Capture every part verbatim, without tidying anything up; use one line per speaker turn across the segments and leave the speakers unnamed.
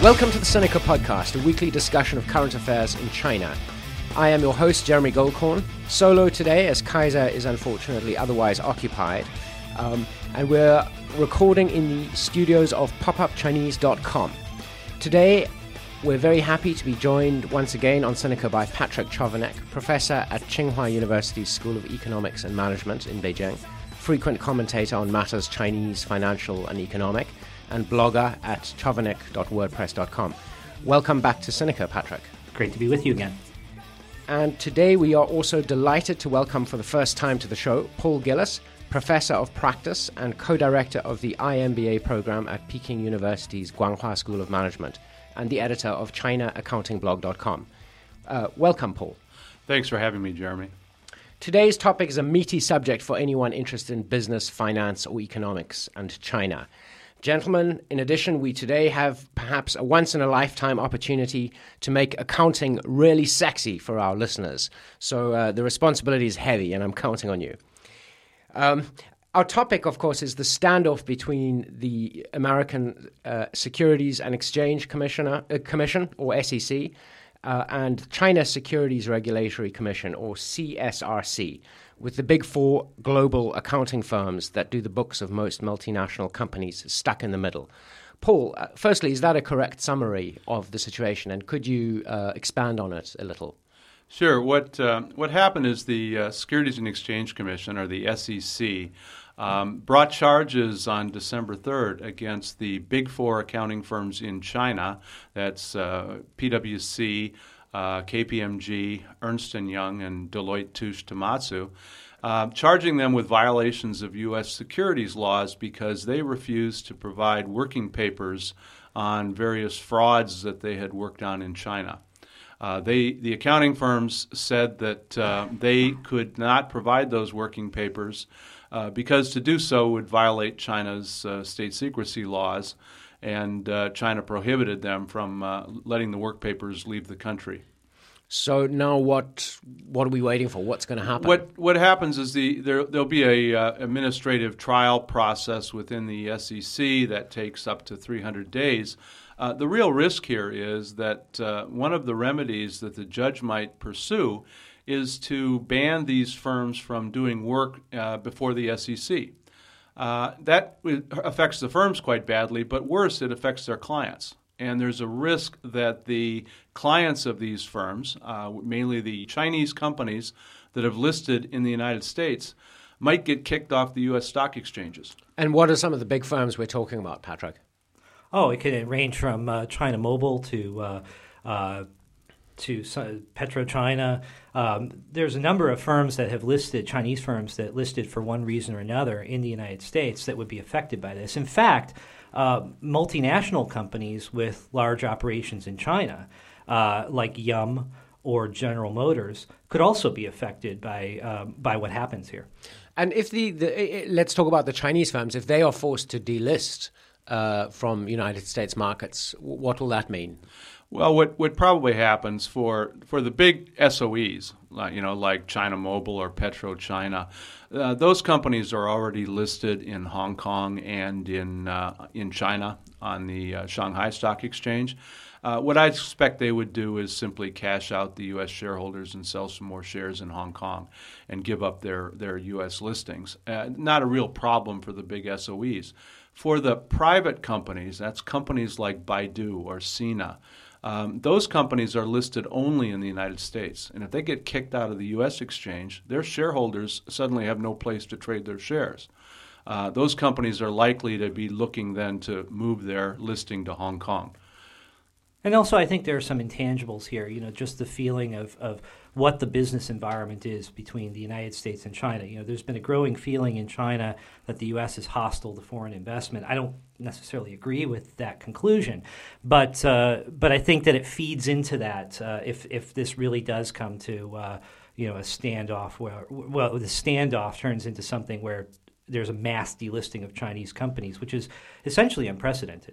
Welcome to the Sinica Podcast, a weekly discussion of current affairs in China. I am your host, Jeremy Goldkorn, solo today as Kaiser is unfortunately otherwise occupied. Um, and we're recording in the studios of pop up chinese dot com. Today, we're very happy to be joined once again on Sinica by Patrick Chovanec, professor at Tsinghua University's School of Economics and Management in Beijing, frequent commentator on matters Chinese, financial and economic, and blogger at chovanec dot wordpress dot com. Welcome back to Sinica, Patrick.
Great to be with you again.
And today we are also delighted to welcome for the first time to the show Paul Gillis, Professor of Practice and Co-Director of the I M B A program at Peking University's Guanghua School of Management and the editor of china accounting blog dot com. Uh, welcome, Paul.
Thanks for having me, Jeremy.
Today's topic is a meaty subject for anyone interested in business, finance, or economics and China. Gentlemen, in addition, we today have perhaps a once-in-a-lifetime opportunity to make accounting really sexy for our listeners. So uh, the responsibility is heavy, and I'm counting on you. Um, our topic, of course, is the standoff between the American uh, Securities and Exchange Commissioner, uh, Commission, or S E C, uh, and China Securities Regulatory Commission, or C S R C, with the big four global accounting firms that do the books of most multinational companies stuck in the middle. Paul, uh, firstly, is that a correct summary of the situation, and could you uh, expand on it a little?
Sure. What uh, what happened is the uh, Securities and Exchange Commission, or the S E C, um, brought charges on December third against the big four accounting firms in China. That's uh, PwC, uh, K P M G, Ernst and Young, and Deloitte Touche Tohmatsu, uh, charging them with violations of U S securities laws because they refused to provide working papers on various frauds that they had worked on in China. Uh, they, the accounting firms said that uh, they could not provide those working papers uh, because to do so would violate China's uh, state secrecy laws, and uh, China prohibited them from uh, letting the work papers leave the country.
So now what what are we waiting for? What's going to happen?
What what happens is the there there'll be a uh, administrative trial process within the S E C that takes up to three hundred days. Uh, the real risk here is that uh, one of the remedies that the judge might pursue is to ban these firms from doing work uh, before the S E C. Uh, that affects the firms quite badly, but worse, it affects their clients. And there's a risk that the clients of these firms, uh, mainly the Chinese companies that have listed in the United States, might get kicked off the U S stock exchanges.
And what are some of the big firms we're talking about, Patrick?
Oh, it can range from uh, China Mobile to uh, uh, to PetroChina. Um, there's a number of firms that have listed, Chinese firms that listed for one reason or another in the United States that would be affected by this. In fact, uh, multinational companies with large operations in China, uh, like Yum or General Motors, could also be affected by uh, by what happens here.
And if the, the let's talk about the Chinese firms, if they are forced to delist uh, from United States markets, what will that mean?
Well, what, what probably happens for for the big S O Es, like, you know, like China Mobile or PetroChina, uh, those companies are already listed in Hong Kong and in uh, in China on the uh, Shanghai Stock Exchange. Uh, what I expect they would do is simply cash out the U S shareholders and sell some more shares in Hong Kong and give up their, their U S listings. Uh, not a real problem for the big S O Es. For the private companies, that's companies like Baidu or Sina, Um, those companies are listed only in the United States. And if they get kicked out of the U S exchange, their shareholders suddenly have no place to trade their shares. Uh, those companies are likely to be looking then to move their listing to Hong Kong.
And also, I think there are some intangibles here, you know, just the feeling of, of what the business environment is between the United States and China. You know, there's been a growing feeling in China that the U S is hostile to foreign investment. I don't necessarily agree with that conclusion, but uh, but I think that it feeds into that uh, if if this really does come to uh, you know a standoff where well the standoff turns into something where there's a mass delisting of Chinese companies, which is essentially unprecedented.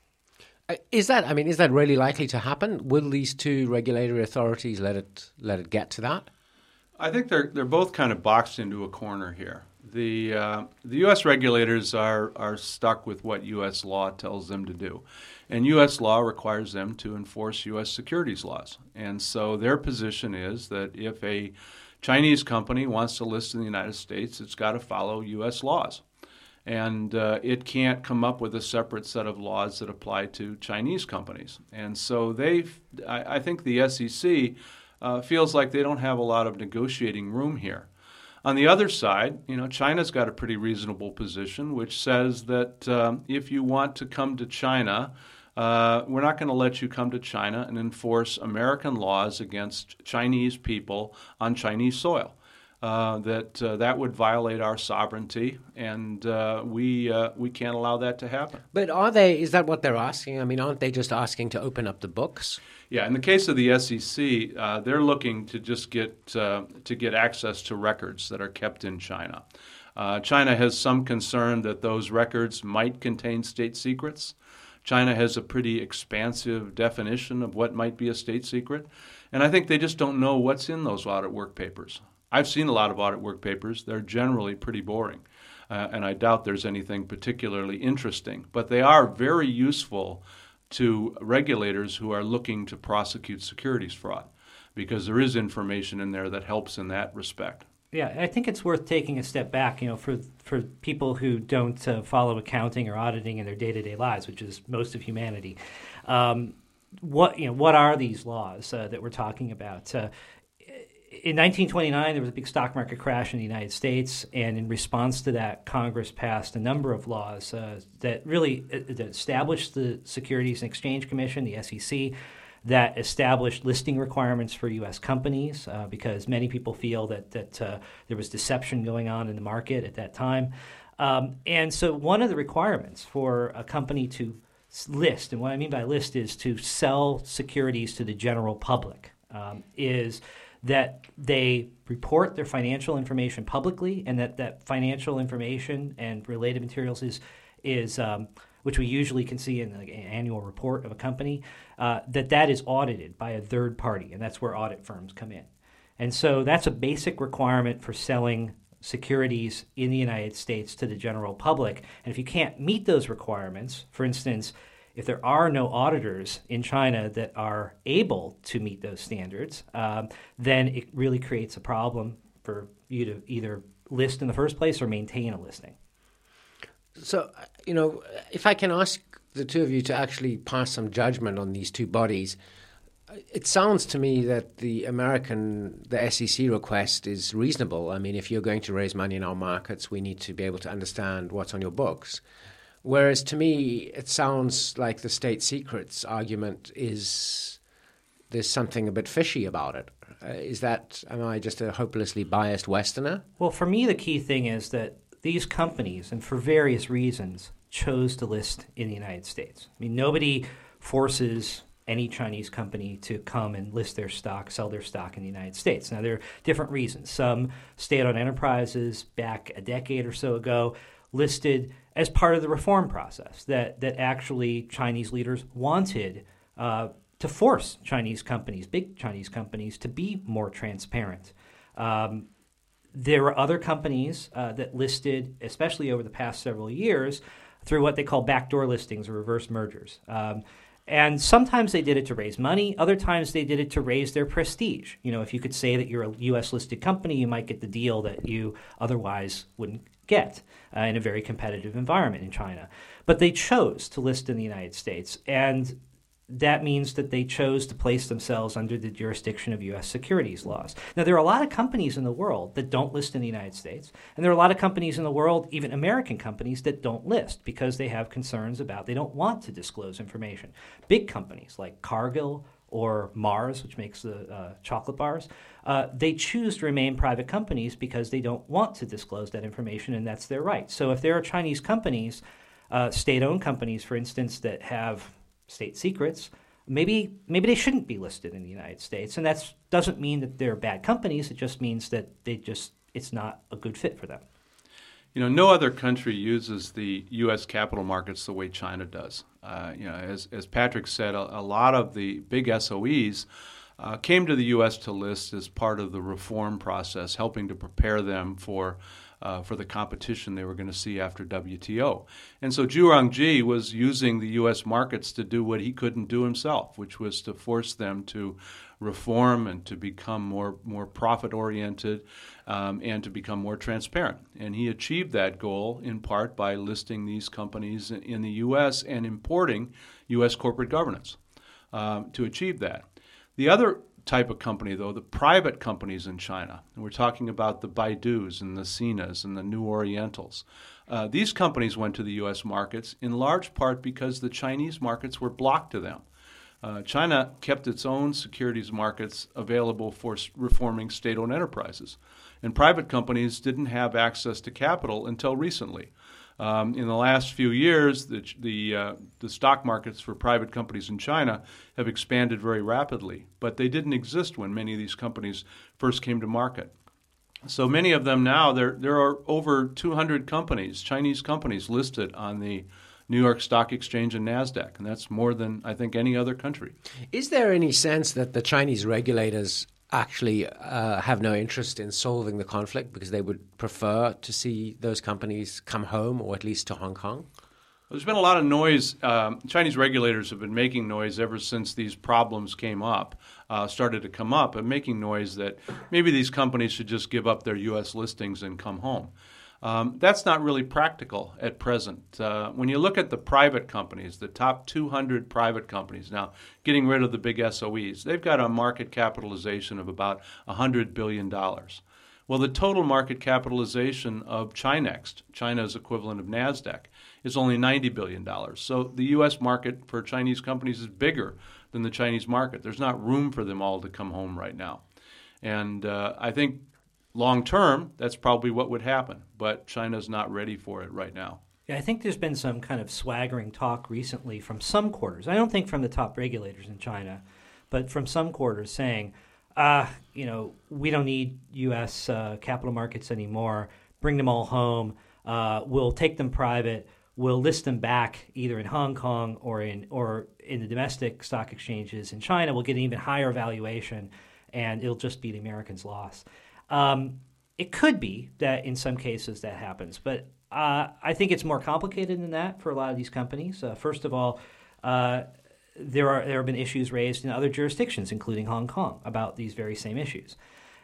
Is that, I mean, is that really likely to happen? Will these two regulatory authorities let it let it get to that?
I think they're they're both kind of boxed into a corner here. The uh, the U S regulators are are stuck with what U S law tells them to do, and U S law requires them to enforce U S securities laws. And so their position is that if a Chinese company wants to list in the United States, it's got to follow U S laws, and uh, it can't come up with a separate set of laws that apply to Chinese companies. And so they, I, I think the S E C uh, feels like they don't have a lot of negotiating room here. On the other side, you know, China's got a pretty reasonable position, which says that um, if you want to come to China, uh, we're not going to let you come to China and enforce American laws against Chinese people on Chinese soil. Uh, that uh, that would violate our sovereignty, and uh, we uh, we can't allow that to happen.
But are they? Is that what they're asking? I mean, aren't they just asking to open up the books?
Yeah, in the case of the S E C, uh, they're looking to just get uh, to get access to records that are kept in China. Uh, China has some concern that those records might contain state secrets. China has a pretty expansive definition of what might be a state secret, and I think they just don't know what's in those audit work papers. I've seen a lot of audit work papers. They're generally pretty boring, uh, and I doubt there's anything particularly interesting. But they are very useful to regulators who are looking to prosecute securities fraud, because there is information in there that helps in that respect.
Yeah, I think it's worth taking a step back, you know, for for people who don't uh, follow accounting or auditing in their day-to-day lives, which is most of humanity. Um, what you know, what are these laws uh, that we're talking about? Uh, In nineteen twenty-nine, there was a big stock market crash in the United States, and in response to that, Congress passed a number of laws uh, that really uh, that established the Securities and Exchange Commission, the S E C, that established listing requirements for U S companies uh, because many people feel that that uh, there was deception going on in the market at that time. Um, and so one of the requirements for a company to list, and what I mean by list is to sell securities to the general public, um, is that they report their financial information publicly, and that that financial information and related materials is, is um, which we usually can see in like an annual report of a company, uh, that that is audited by a third party, and that's where audit firms come in. And so that's a basic requirement for selling securities in the United States to the general public. And if you can't meet those requirements, for instance, if there are no auditors in China that are able to meet those standards, um, then it really creates a problem for you to either list in the first place or maintain a listing.
So, you know, if I can ask the two of you to actually pass some judgment on these two bodies, it sounds to me that the American, the S E C request is reasonable. I mean, if you're going to raise money in our markets, we need to be able to understand what's on your books. Whereas to me, it sounds like the state secrets argument is there's something a bit fishy about it. Uh, is that, am I just a hopelessly biased Westerner?
Well, for me, the key thing is that these companies, and for various reasons, chose to list in the United States. I mean, nobody forces any Chinese company to come and list their stock, sell their stock in the United States. Now, there are different reasons. Some state-owned enterprises back a decade or so ago listed as part of the reform process, that that actually Chinese leaders wanted uh, to force Chinese companies, big Chinese companies, to be more transparent. Um, there were other companies uh, that listed, especially over the past several years, through what they call backdoor listings or reverse mergers. Um, and sometimes they did it to raise money. Other times they did it to raise their prestige. You know, if you could say that you're a U S-listed company, you might get the deal that you otherwise wouldn't get uh, in a very competitive environment in China. But they chose to list in the United States, and that means that they chose to place themselves under the jurisdiction of U S securities laws. Now, there are a lot of companies in the world that don't list in the United States, and there are a lot of companies in the world, even American companies, that don't list because they have concerns about, they don't want to disclose information. Big companies like Cargill or Mars, which makes the uh, chocolate bars, uh, they choose to remain private companies because they don't want to disclose that information, and that's their right. So if there are Chinese companies, uh, state-owned companies, for instance, that have state secrets, maybe maybe they shouldn't be listed in the United States, and that doesn't mean that they're bad companies. It just means that they just it's not a good fit for them.
You know, no other country uses the U S capital markets the way China does. Uh, you know, as, as Patrick said, a, a lot of the big S O Es uh, came to the U S to list as part of the reform process, helping to prepare them for uh, for the competition they were going to see after W T O. And so Zhu Rongji was using the U S markets to do what he couldn't do himself, which was to force them to reform and to become more more profit-oriented um, and to become more transparent. And he achieved that goal in part by listing these companies in the U S and importing U S corporate governance um, to achieve that. The other type of company, though, the private companies in China, and we're talking about the Baidus and the Sinas and the New Orientals, uh, these companies went to the U S markets in large part because the Chinese markets were blocked to them. Uh, China kept its own securities markets available for reforming state-owned enterprises, and private companies didn't have access to capital until recently. Um, in the last few years, the the, uh, the stock markets for private companies in China have expanded very rapidly, but they didn't exist when many of these companies first came to market. So many of them now, there there are over two hundred companies, Chinese companies, listed on the New York Stock Exchange and NASDAQ, and that's more than, I think, any other country.
Is there any sense that the Chinese regulators actually uh, have no interest in solving the conflict because they would prefer to see those companies come home or at least to Hong Kong?
There's been a lot of noise. Um, Chinese regulators have been making noise ever since these problems came up, uh, started to come up, and making noise that maybe these companies should just give up their U S listings and come home. Um, that's not really practical at present. Uh, when you look at the private companies, the top two hundred private companies, now getting rid of the big S O Es, they've got a market capitalization of about one hundred billion dollars. Well, the total market capitalization of Chinext, China's equivalent of NASDAQ, is only ninety billion dollars. So the U S market for Chinese companies is bigger than the Chinese market. There's not room for them all to come home right now. And uh, I think long term, that's probably what would happen, but China's not ready for it right now.
Yeah, I think there's been some kind of swaggering talk recently from some quarters. I don't think from the top regulators in China, but from some quarters saying, uh, you know, we don't need U S uh, capital markets anymore. Bring them all home. Uh, we'll take them private. We'll list them back either in Hong Kong or in or in the domestic stock exchanges in China. We'll get an even higher valuation, and it'll just be the Americans' loss. Um, it could be that in some cases that happens, but uh, I think it's more complicated than that for a lot of these companies. Uh, first of all, uh, there are there have been issues raised in other jurisdictions, including Hong Kong, about these very same issues,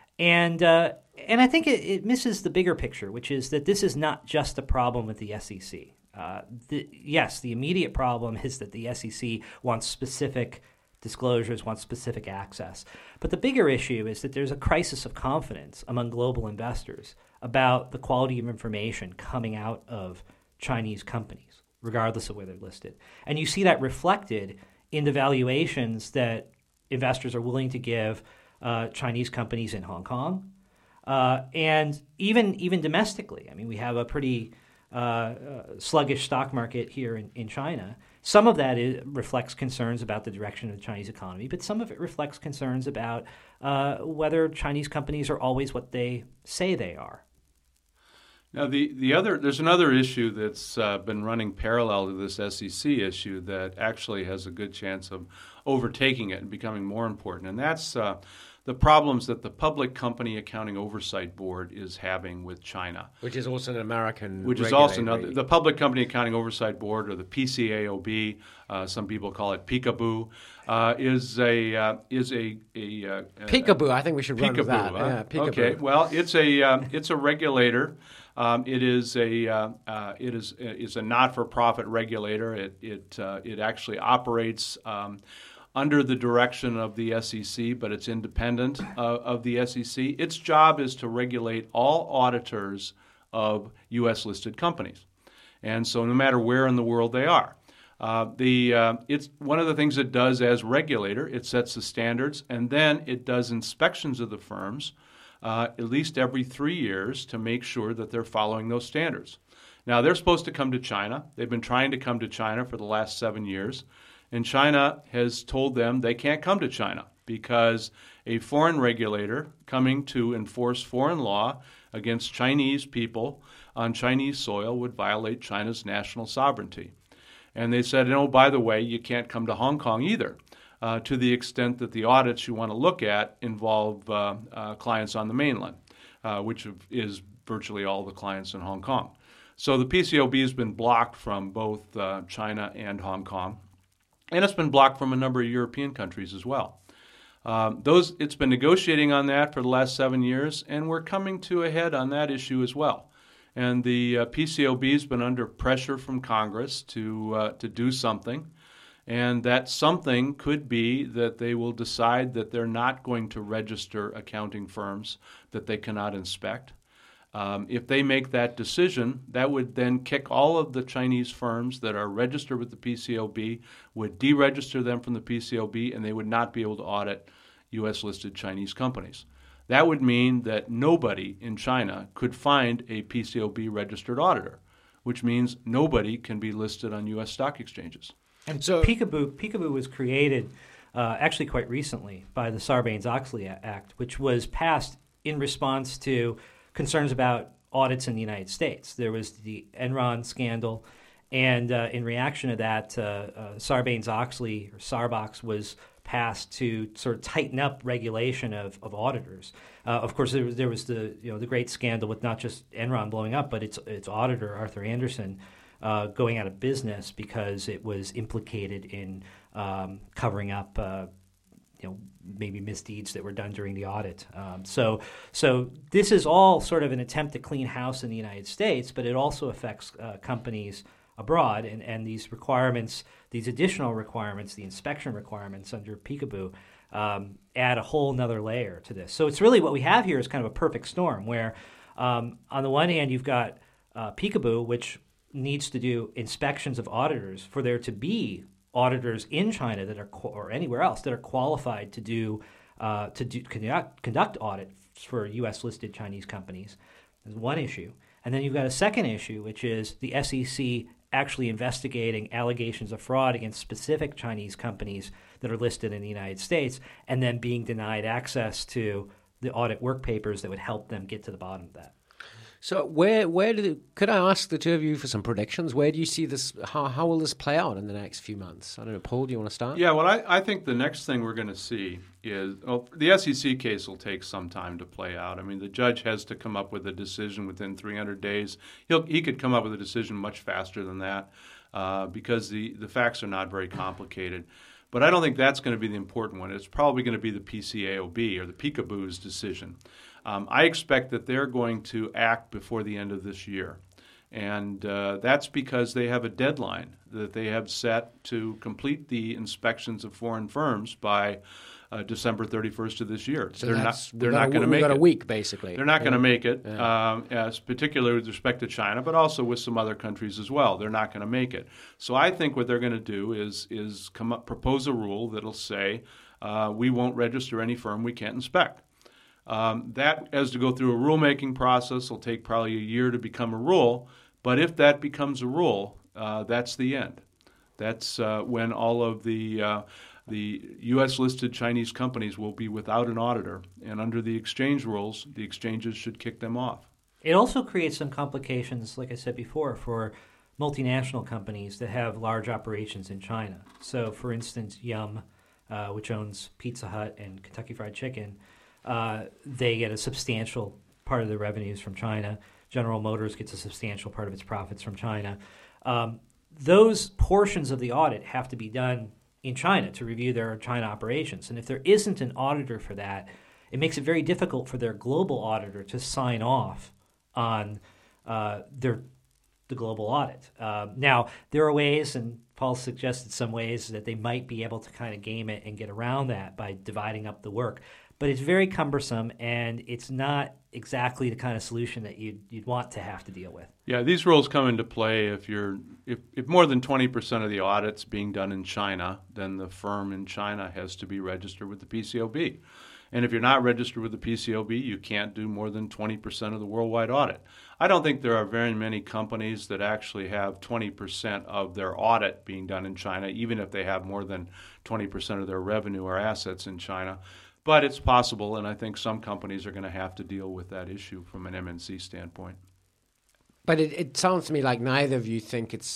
and uh, and I think it, it misses the bigger picture, which is that this is not just a problem with the S E C. Uh, the, yes, the immediate problem is that the S E C wants specific disclosures, want specific access. But the bigger issue is that there's a crisis of confidence among global investors about the quality of information coming out of Chinese companies, regardless of where they're listed. And you see that reflected in the valuations that investors are willing to give uh, Chinese companies in Hong Kong, uh, and even even domestically. I mean, we have a pretty uh, uh, sluggish stock market here in, in China. Some of that is, reflects concerns about the direction of the Chinese economy, but some of it reflects concerns about uh, whether Chinese companies are always what they say they are.
Now, the, the other there's another issue that's uh, been running parallel to this S E C issue that actually has a good chance of overtaking it and becoming more important, and that's uh, the problems that the Public Company Accounting Oversight Board is having with China.
Which is also an American
Which is also another, the Public Company Accounting Oversight Board, or the P C A O B, uh, some people call it Peekaboo, uh, is a uh, is a, a, a
Peekaboo. I think we should run with that.
Huh?
Yeah, Peekaboo.
Okay. Well, it's a uh, it's a regulator. Um, it is a uh, uh, it is is a not-for-profit regulator. It it uh, it actually operates Um, under the direction of the S E C, but it's independent uh, of the S E C. Its job is to regulate all auditors of U S-listed companies, and so no matter where in the world they are. Uh, the uh, it's one of the things it does as regulator. It sets the standards, and then it does inspections of the firms uh, at least every three years to make sure that they're following those standards. Now, they're supposed to come to China. They've been trying to come to China for the last seven years. And China has told them they can't come to China because a foreign regulator coming to enforce foreign law against Chinese people on Chinese soil would violate China's national sovereignty. And they said, oh, by the way, you can't come to Hong Kong either uh, to the extent that the audits you want to look at involve uh, uh, clients on the mainland, uh, which is virtually all the clients in Hong Kong. So the P C A O B has been blocked from both uh, China and Hong Kong, and it's been blocked from a number of European countries as well. Um, those it's been negotiating on that for the last seven years, and we're coming to a head on that issue as well. And the uh, P C A O B has been under pressure from Congress to uh, to do something, and that something could be that they will decide that they're not going to register accounting firms that they cannot inspect. Um, if they make that decision, that would then kick all of the Chinese firms that are registered with the P C A O B, would deregister them from the P C A O B, and they would not be able to audit U S-listed Chinese companies. That would mean that nobody in China could find a P C A O B registered auditor, which means nobody can be listed on U S stock exchanges.
And so Peekaboo, Peekaboo was created uh, actually quite recently by the Sarbanes-Oxley Act, which was passed in response to concerns about audits in the United States. There was the Enron scandal, and uh, in reaction to that, uh, uh, Sarbanes-Oxley, or Sarbox, was passed to sort of tighten up regulation of, of auditors. Uh, of course, there was, there was the you know the great scandal with not just Enron blowing up, but its its auditor, Arthur Andersen, uh, going out of business because it was implicated in um, covering up uh, you know, maybe misdeeds that were done during the audit. Um, so, so this is all sort of an attempt to clean house in the United States, but it also affects uh, companies abroad, and, and these requirements, these additional requirements, the inspection requirements under Peekaboo, um, add a whole nother layer to this. So it's really what we have here is kind of a perfect storm where um, on the one hand you've got uh, Peekaboo, which needs to do inspections of auditors for there to be auditors in China that are or anywhere else that are qualified to do uh, to do conduct, conduct audits for U S listed Chinese companies. There's one issue, and then you've got a second issue, which is the S E C actually investigating allegations of fraud against specific Chinese companies that are listed in the United States, and then being denied access to the audit work papers that would help them get to the bottom of that.
So where where do could I ask the two of you for some predictions? Where do you see this? How how will this play out in the next few months? I don't know, Paul. Do you want to start?
Yeah, well, I, I think the next thing we're going to see is oh, the S E C case will take some time to play out. I mean, the judge has to come up with a decision within three hundred days. He'll he could come up with a decision much faster than that uh, because the the facts are not very complicated. But I don't think that's going to be the important one. It's probably going to be the P C A O B or the Peekaboo's decision. Um, I expect that they're going to act before the end of this year. And uh, that's because they have a deadline that they have set to complete the inspections of foreign firms by uh, December thirty-first of this year.
So
they're
that's,
not, they're not going to make it.
We've got a week, basically.
They're not going to make it,
Yeah.
um, as particularly with respect to China, but also with some other countries as well. They're not going to make it. So I think what they're going to do is is come up, propose a rule that'll say uh, we won't register any firm we can't inspect. Um, that has to go through a rulemaking process. It'll take probably a year to become a rule. But if that becomes a rule, uh, that's the end. That's uh, when all of the uh, the U S-listed Chinese companies will be without an auditor. And under the exchange rules, the exchanges should kick them off.
It also creates some complications, like I said before, for multinational companies that have large operations in China. So, for instance, Yum, uh, which owns Pizza Hut and Kentucky Fried Chicken, Uh, they get a substantial part of their revenues from China. General Motors gets a substantial part of its profits from China. Um, those portions of the audit have to be done in China to review their China operations. And if there isn't an auditor for that, it makes it very difficult for their global auditor to sign off on uh, their the global audit. Uh, now, there are ways, and Paul suggested some ways, that they might be able to kind of game it and get around that by dividing up the work. But it's very cumbersome, and it's not exactly the kind of solution that you'd, you'd want to have to deal with.
Yeah, these rules come into play if you're if, if more than twenty percent of the audit's being done in China, then the firm in China has to be registered with the P C A O B. And if you're not registered with the P C A O B, you can't do more than twenty percent of the worldwide audit. I don't think there are very many companies that actually have twenty percent of their audit being done in China, even if they have more than twenty percent of their revenue or assets in China. But it's possible, and I think some companies are going to have to deal with that issue from an M N C standpoint.
But it, it sounds to me like neither of you think it's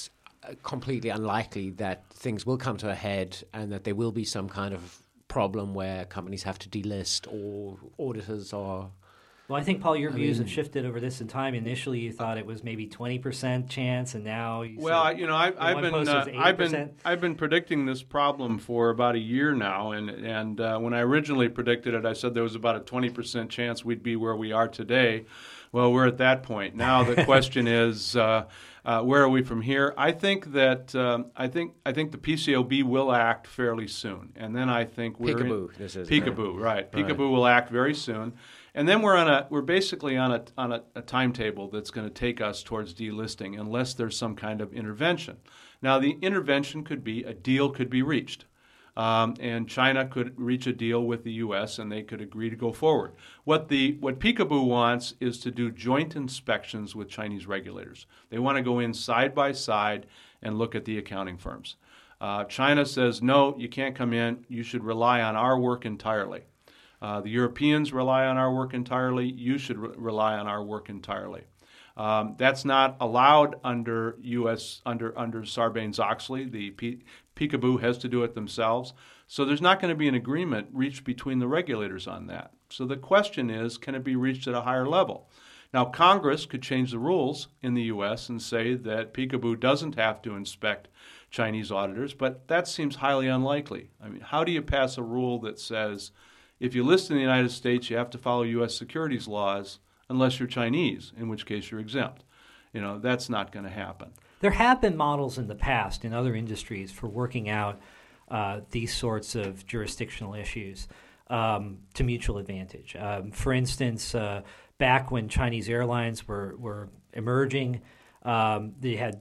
completely unlikely that things will come to a head and that there will be some kind of problem where companies have to delist or auditors are...
Well, I think, Paul, your
I
views
mean,
have shifted over this in time. Initially, you thought it was maybe twenty percent chance, and now you
well,
said,
you know, I, I've
one
been
post
uh,
was
I've
eighty percent.
been I've been predicting this problem for about a year now, and and uh, when I originally predicted it, I said there was about a twenty percent chance we'd be where we are today. Well, we're at that point now. The question is, uh, uh, where are we from here? I think that um, I think I think the P C A O B will act fairly soon, and then I think we're
Peekaboo.
In,
This is
Peekaboo, right?
Right.
Peekaboo will act very soon. And then we're on a we're basically on a on a, a timetable that's going to take us towards delisting unless there's some kind of intervention. Now the intervention could be a deal could be reached, um, and China could reach a deal with the U S and they could agree to go forward. What the what Peekaboo wants is to do joint inspections with Chinese regulators. They want to go in side by side and look at the accounting firms. Uh, China says no, you can't come in. You should rely on our work entirely. Uh, the Europeans rely on our work entirely. You should re- rely on our work entirely. Um, that's not allowed under U S under under Sarbanes-Oxley. The P- Peekaboo has to do it themselves. So there's not going to be an agreement reached between the regulators on that. So the question is, can it be reached at a higher level? Now, Congress could change the rules in the U S and say that Peekaboo doesn't have to inspect Chinese auditors, but that seems highly unlikely. I mean, how do you pass a rule that says if you list in the United States, you have to follow U S securities laws unless you're Chinese, in which case you're exempt? You know, that's not going to happen.
There have been models in the past in other industries for working out uh, these sorts of jurisdictional issues um, to mutual advantage. Um, for instance, uh, back when Chinese airlines were, were emerging, um, they had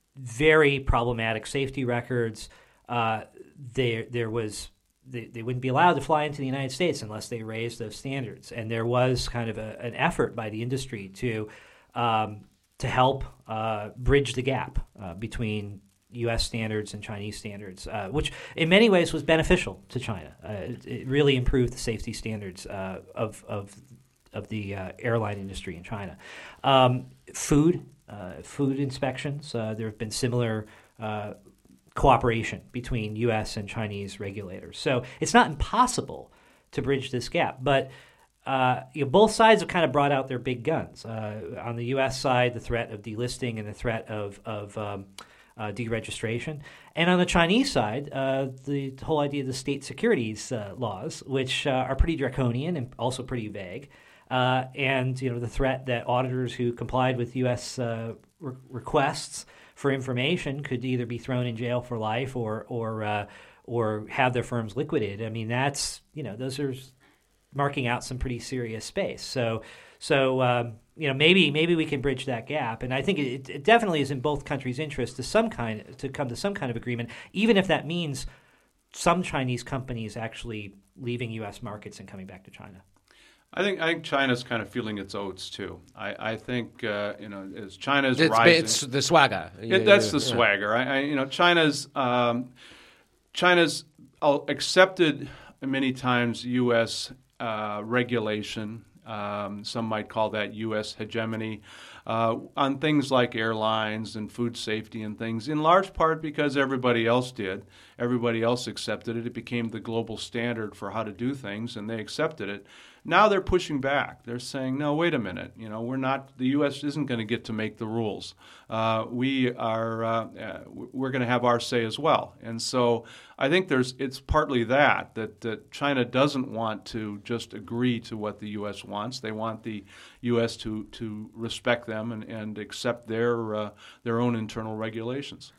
very problematic safety records. Uh, there, there was They, they wouldn't be allowed to fly into the United States unless they raised those standards. And there was kind of a, an effort by the industry to um, to help uh, bridge the gap uh, between U S standards and Chinese standards, uh, which in many ways was beneficial to China. Uh, it, it really improved the safety standards uh, of, of, of the uh, airline industry in China. Um, food, uh, food inspections, uh, there have been similar uh cooperation between U S and Chinese regulators. So it's not impossible to bridge this gap, but uh, you know, both sides have kind of brought out their big guns. Uh, on the U S side, the threat of delisting and the threat of, of um, uh, deregistration. And on the Chinese side, uh, the whole idea of the state securities uh, laws, which uh, are pretty draconian and also pretty vague. Uh, and you know, the threat that auditors who complied with U S uh, re- requests for information could either be thrown in jail for life or or uh, or have their firms liquidated. I mean, that's you know those are marking out some pretty serious space. So so um, you know maybe maybe we can bridge that gap, and I think it, it definitely is in both countries' interest to some kind to come to some kind of agreement, even if that means some Chinese companies actually leaving U S markets and coming back to China.
I think I think China's kind of feeling its oats too. I, I think uh, you know as China's
it's,
rising,
it's the swagger.
It, that's the swagger. I, I, you know China's um, China's accepted many times U S uh, regulation. Um, some might call that U S hegemony uh, on things like airlines and food safety and things, in large part because everybody else did. Everybody else accepted it. It became the global standard for how to do things, and they accepted it. Now they're pushing back. They're saying, no, wait a minute. You know, we're not, the U S isn't going to get to make the rules. Uh, we are, uh, uh, we're going to have our say as well. And so I think there's, it's partly that, that, that China doesn't want to just agree to what the U S wants. They want the U S to, to respect them and, and accept their, uh, their own internal regulations.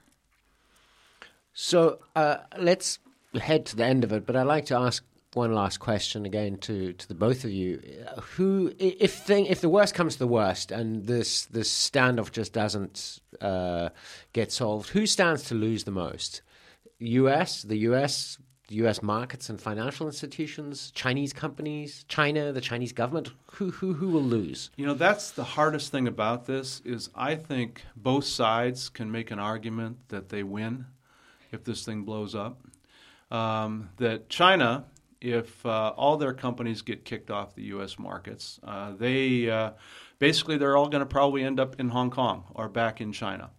So uh, let's head to the end of it, but I'd like to ask one last question again to, to the both of you. Who, if thing, if the worst comes to the worst, and this this standoff just doesn't uh, get solved, who stands to lose the most? U S, the U S, the U S markets and financial institutions, Chinese companies, China, the Chinese government. Who who who will lose? You
know, that's the hardest thing about this is I think both sides can make an argument that they win if this thing blows up. Um, that China, if uh, all their companies get kicked off the U S markets, uh, they uh, basically they're all going to probably end up in Hong Kong or back in China.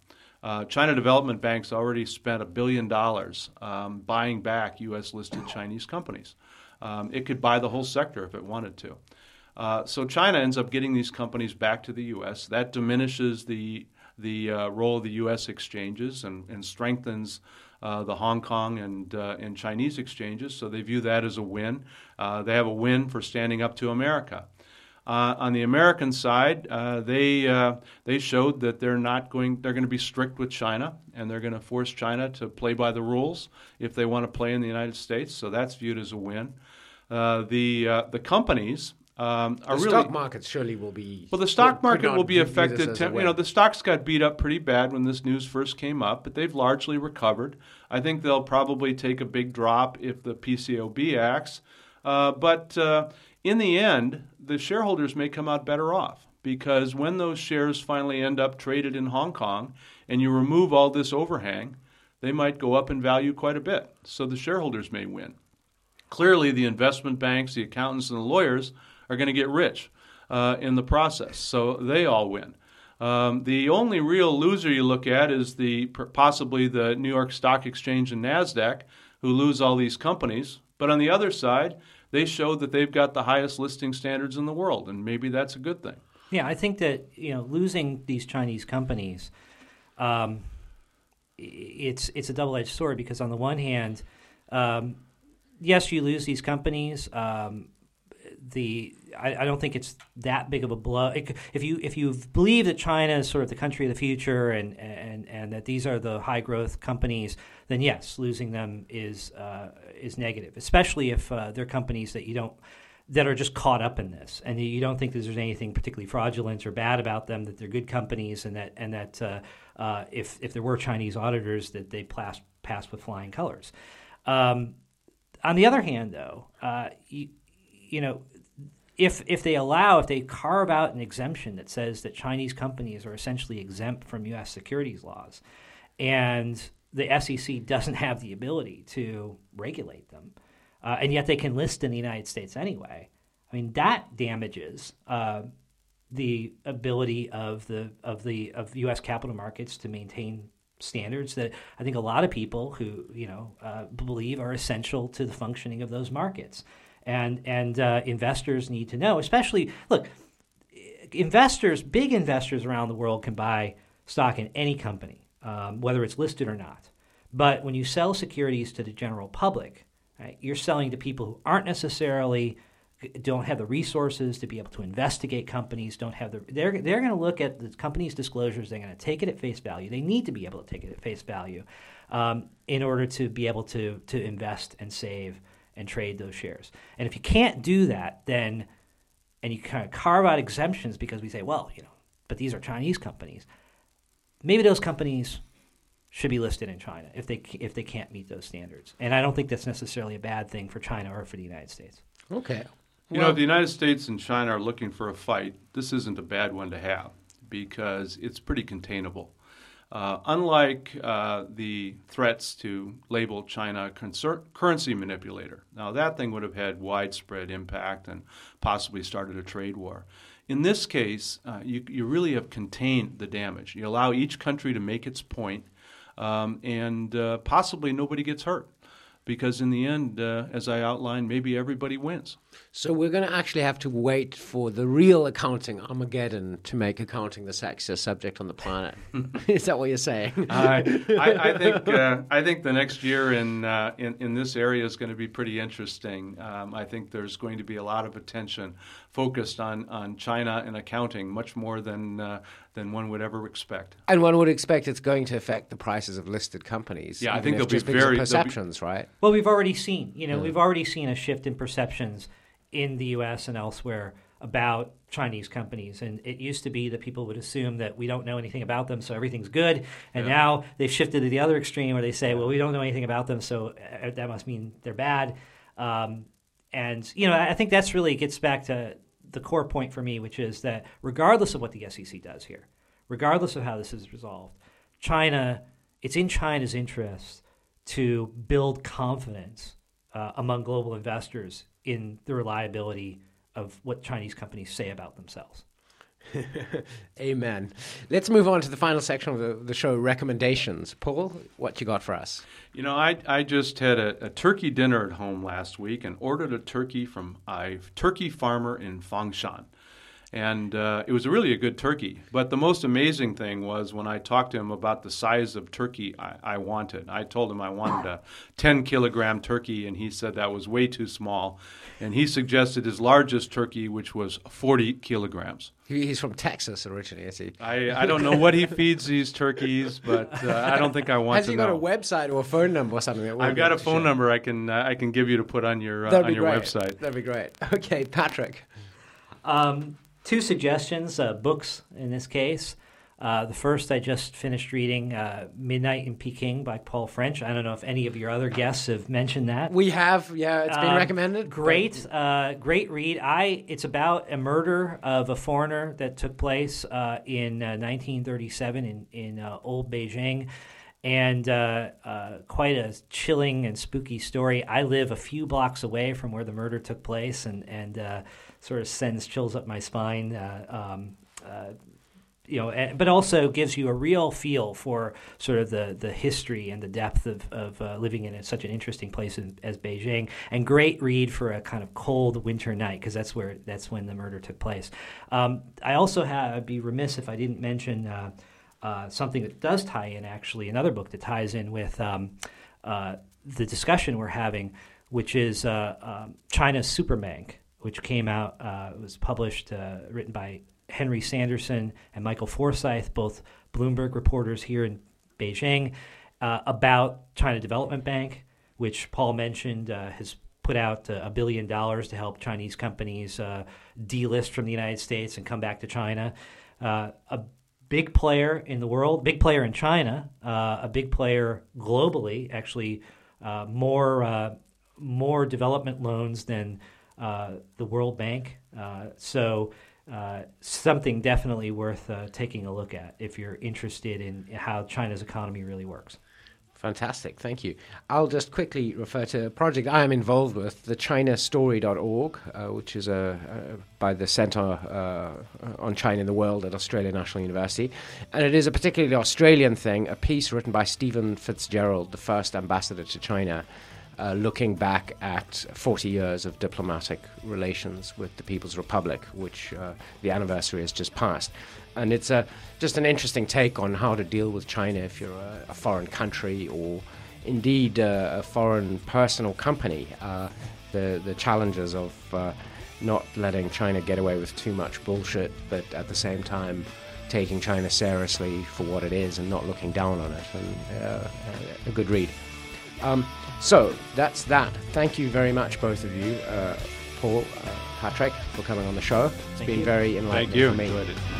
Uh, China Development Bank's already spent a billion dollars um, buying back U S-listed Chinese companies. Um, it could buy the whole sector if it wanted to. Uh, so China ends up getting these companies back to the U S. That diminishes the the uh, role of the U S exchanges and, and strengthens uh, the Hong Kong and uh, and Chinese exchanges. So they view that as a win. Uh, they have a win for standing up to America. Uh, on the American side, uh, they uh, they showed that they're not going. They're going to be strict with China, and they're going to force China to play by the rules if they want to play in the United States. So that's viewed as a win. Uh, the uh, the companies um, are
the
really
stock market surely will be.
Well, the stock
could
market
not
will be
view
affected.
this as a
Tem- you
win.
know, the stocks got beat up pretty bad when this news first came up, but they've largely recovered. I think they'll probably take a big drop if the P C O B acts, uh, but. Uh, In the end, the shareholders may come out better off because when those shares finally end up traded in Hong Kong and you remove all this overhang, they might go up in value quite a bit. So the shareholders may win. Clearly, the investment banks, the accountants, and the lawyers are going to get rich uh, in the process. So they all win. Um, the only real loser you look at is the possibly the New York Stock Exchange and NASDAQ, who lose all these companies. But on the other side, they showed that they've got the highest listing standards in the world, and maybe that's a good thing.
Yeah, I think that you know losing these Chinese companies, um, it's it's a double-edged sword because on the one hand, um, yes, you lose these companies. Um, the I, I don't think it's that big of a blow. It, if you if you believe that China is sort of the country of the future and and, and that these are the high growth companies, then yes, losing them is uh, is negative, especially if uh, they're companies that you don't that are just caught up in this and you don't think that there's anything particularly fraudulent or bad about them, that they're good companies and that and that uh, uh, if if there were Chinese auditors that they pass pass with flying colors. Um, on the other hand, though, uh, you, you know. If if they allow, if they carve out an exemption that says that Chinese companies are essentially exempt from U S securities laws, and the S E C doesn't have the ability to regulate them, uh, and yet they can list in the United States anyway, I mean that damages uh, the ability of the of the of U S capital markets to maintain standards that I think a lot of people who you know uh, believe are essential to the functioning of those markets. And and uh, investors need to know, especially, look, investors, big investors around the world can buy stock in any company, um, whether it's listed or not. But when you sell securities to the general public, right, you're selling to people who aren't necessarily, don't have the resources to be able to investigate companies, don't have the, they're, they're going to look at the company's disclosures, they're going to take it at face value. They need to be able to take it at face value um, in order to be able to to invest and save and trade those shares. And if you can't do that, then, and you kind of carve out exemptions because we say, well, you know, but these are Chinese companies. Maybe those companies should be listed in China if they if they can't meet those standards. And I don't think that's necessarily a bad thing for China or for the United States.
Okay.
You know, if the United States and China are looking for a fight, this isn't a bad one to have because it's pretty containable. Uh, unlike uh, the threats to label China a concur- currency manipulator. Now, that thing would have had widespread impact and possibly started a trade war. In this case, uh, you, you really have contained the damage. You allow each country to make its point, um, and uh, possibly nobody gets hurt. Because in the end, uh, as I outlined, maybe everybody wins.
So we're going to actually have to wait for the real accounting Armageddon to make accounting the sexiest subject on the planet. Is that what you're saying?
I, I, I think uh, I think the next year in uh, in, in this area is going to be pretty interesting. Um, I think there's going to be a lot of attention focused on, on China and accounting, much more than uh, than one would ever expect.
And one would expect it's going to affect the prices of listed companies.
Yeah, I
even
think
if
there'll be
just because of
very-
perceptions, right?
Well, we've already seen, you know,
Yeah.
we've already seen a shift in perceptions in the U S and elsewhere about Chinese companies. And it used to be that people would assume that we don't know anything about them, so everything's good. And
Yeah.
now they've shifted to the other extreme where they say, well, we don't know anything about them, so uh, that must mean they're bad. Um, and, you know, I think that's really gets back to the core point for me, which is that regardless of what the S E C does here, regardless of how this is resolved, China, it's in China's interest to build confidence uh, among global investors in the reliability of what Chinese companies say about themselves.
Amen. Let's move on to the final section of the, the show, recommendations. Paul, what you got for us?
You know, I I just had a, a turkey dinner at home last week and ordered a turkey from a turkey farmer in Fangshan. And uh, it was really a good turkey. But the most amazing thing was when I talked to him about the size of turkey I, I wanted. I told him I wanted a ten kilogram turkey, and he said that was way too small. And he suggested his largest turkey, which was forty kilograms.
He's from Texas originally, is he?
I, I don't know what he feeds these turkeys, but uh, I don't think I want
Has
to
he
know.
got a website or a phone number or something? That we'll
I've got a phone
share?
number I can uh, I can give you to put on your uh,
That'd
on
be
your
great.
website.
That'd be great. Okay, Patrick.
Um, two suggestions, uh, books in this case. Uh, the first I just finished reading, uh, Midnight in Peking by Paul French. I don't know if any of your other guests have mentioned that.
We have, yeah, it's been
Um,
recommended.
Great, uh, great read. I it's about a murder of a foreigner that took place uh, in uh, nineteen thirty-seven in in uh, old Beijing, and uh, uh, quite a chilling and spooky story. I live a few blocks away from where the murder took place, and and uh, sort of sends chills up my spine. Uh, um, uh, You know, and, but also gives you a real feel for sort of the, the history and the depth of, of uh, living in a, such an interesting place in, as Beijing, and great read for a kind of cold winter night because that's where that's when the murder took place. Um, I also have I'd be remiss if I didn't mention uh, uh, something that does tie in actually another book that ties in with um, uh, the discussion we're having, which is uh, um, China's Superbank, which came out. Uh, it was published, uh, written by Henry Sanderson and Michael Forsyth, both Bloomberg reporters here in Beijing, uh, about China Development Bank, which Paul mentioned uh, has put out a billion dollars to help Chinese companies uh, delist from the United States and come back to China. Uh, a big player in the world, big player in China, uh, a big player globally, actually uh, more uh, more development loans than uh, the World Bank. Uh, so. Uh, something definitely worth uh, taking a look at if you're interested in how China's economy really works.
Fantastic, thank you. I'll just quickly refer to a project I am involved with, the china story dot org, uh, which is a, a, by the Centre uh, on China in the World at Australian National University. And it is a particularly Australian thing, a piece written by Stephen Fitzgerald, the first ambassador to China, Uh, looking back at forty years of diplomatic relations with the People's Republic, which uh, the anniversary has just passed. And it's a, just an interesting take on how to deal with China if you're a, a foreign country or indeed uh, a foreign person or company. Uh, the, the challenges of uh, not letting China get away with too much bullshit, but at the same time taking China seriously for what it is and not looking down on it. And uh, a good read. Um, So that's that. Thank you very much, both of you, uh, Paul, uh, Patrick, for coming on the show. It's
Thank
been
you.
very enlightening
Thank you.
for me.
Enjoyed it.